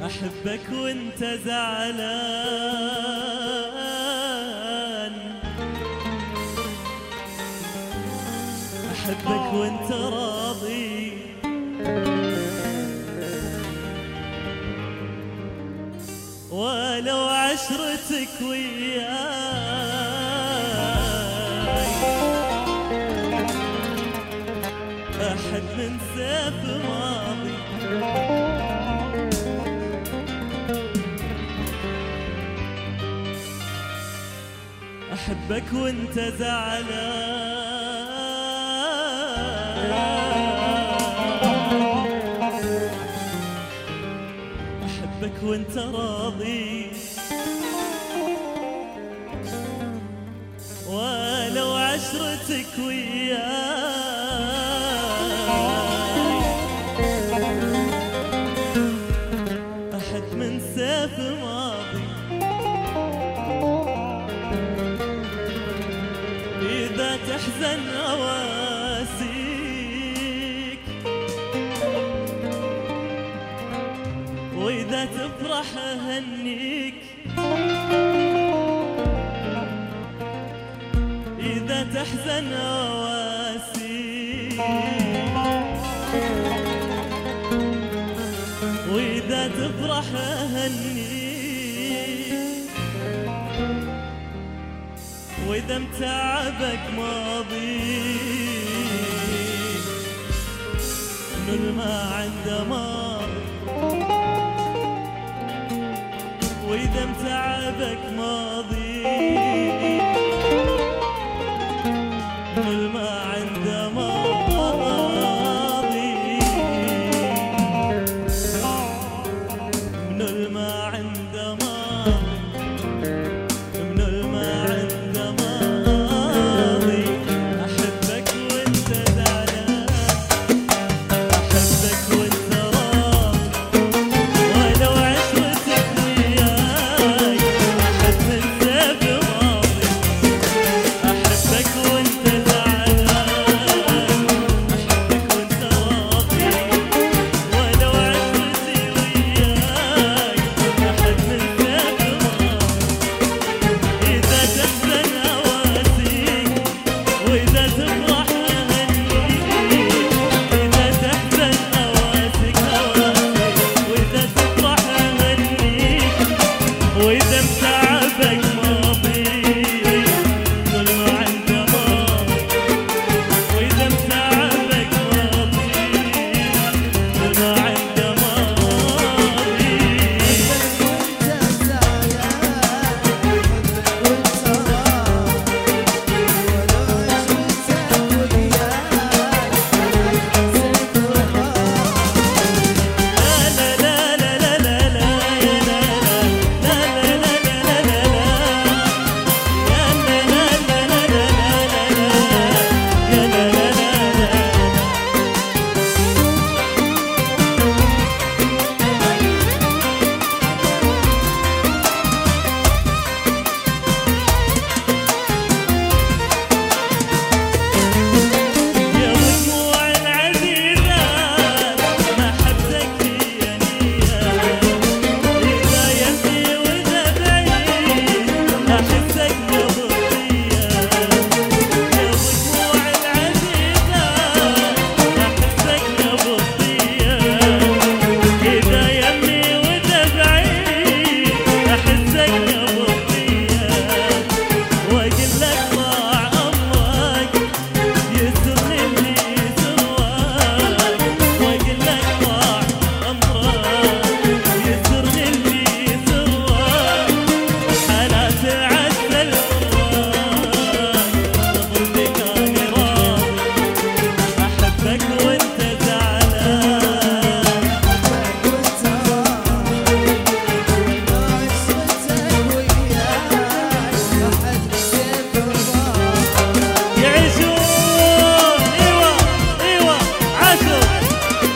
أحبك وانت زعلان، أحبك وانت راضي، ولو عشرتك وياي أحد من سيف ماضي. أحبك وانت زعلان، أحبك وانت راضي، ولو عشرتك وياي أحد من سيف ماضي. إذا تحزن أواسيك، وإذا تفرح أهنيك، إذا تحزن أواسيك، وإذا تفرح أهنيك، وإذا متعبك ماضي من ما عنده ماضي، وإذا متعبك ماضي من ما عنده ماضي، من ما عنده ماضي، من ما عنده ماضي. أحبك وانت زعلان، أحبك وانت راضي، ولو عشرتك وياي أحد من سيف ماضي. أحبك وانت زعلان، أحبك وانت راضي، ولو عشرتي وياي أحد من سيف ماضي. إذا تحزن أواسيك، وإذا تفرح أهنيك، إذا تحزن أواسيك أواسيك، وإذا تفرح أهنيك، وإذا متعبك ماضي كل ما عنده ماضي، وإذا متعبك ماضي كل ما عنده ماضي.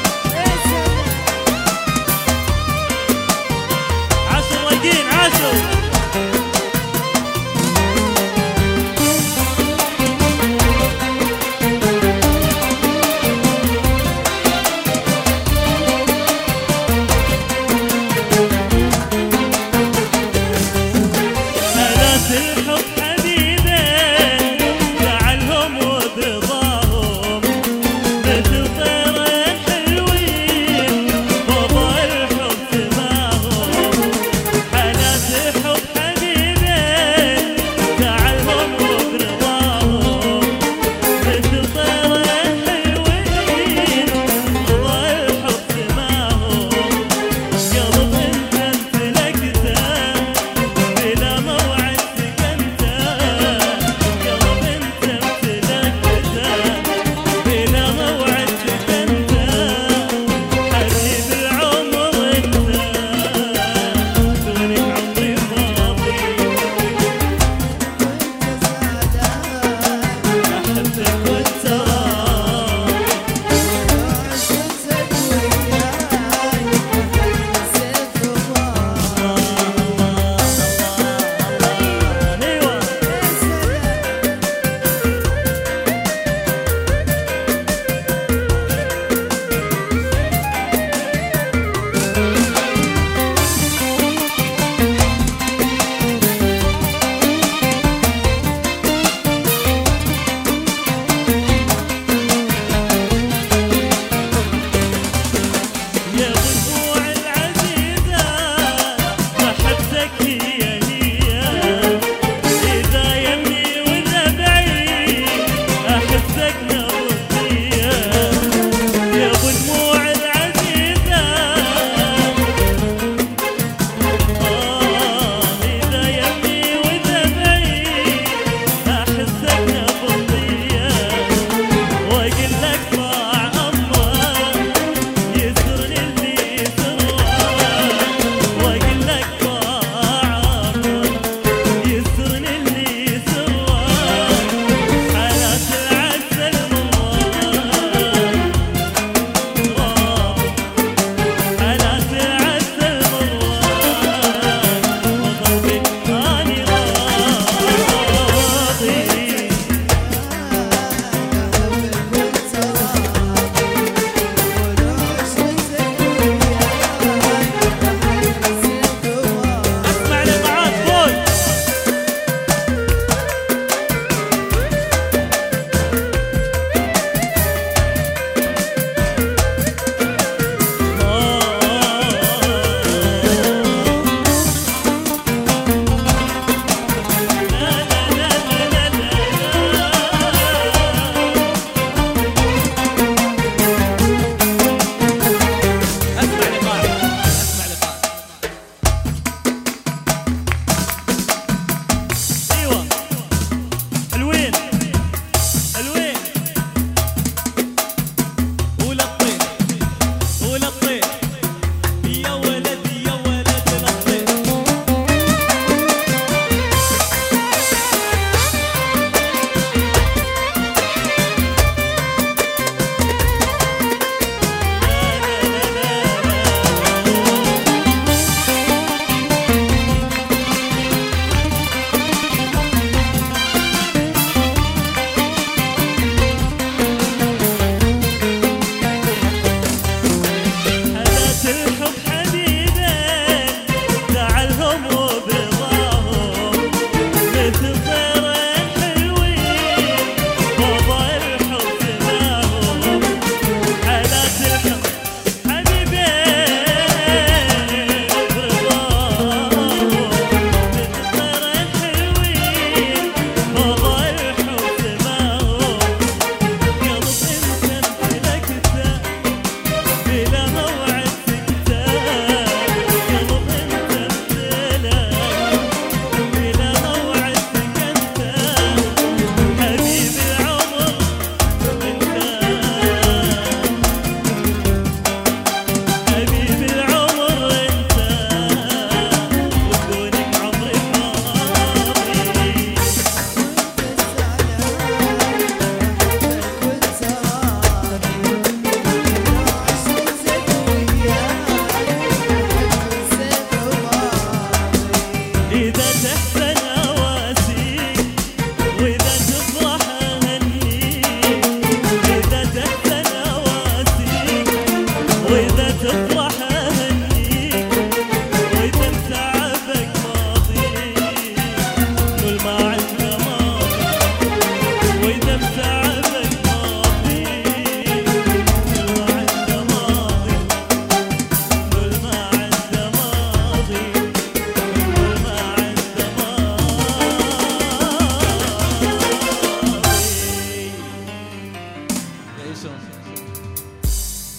عاشوا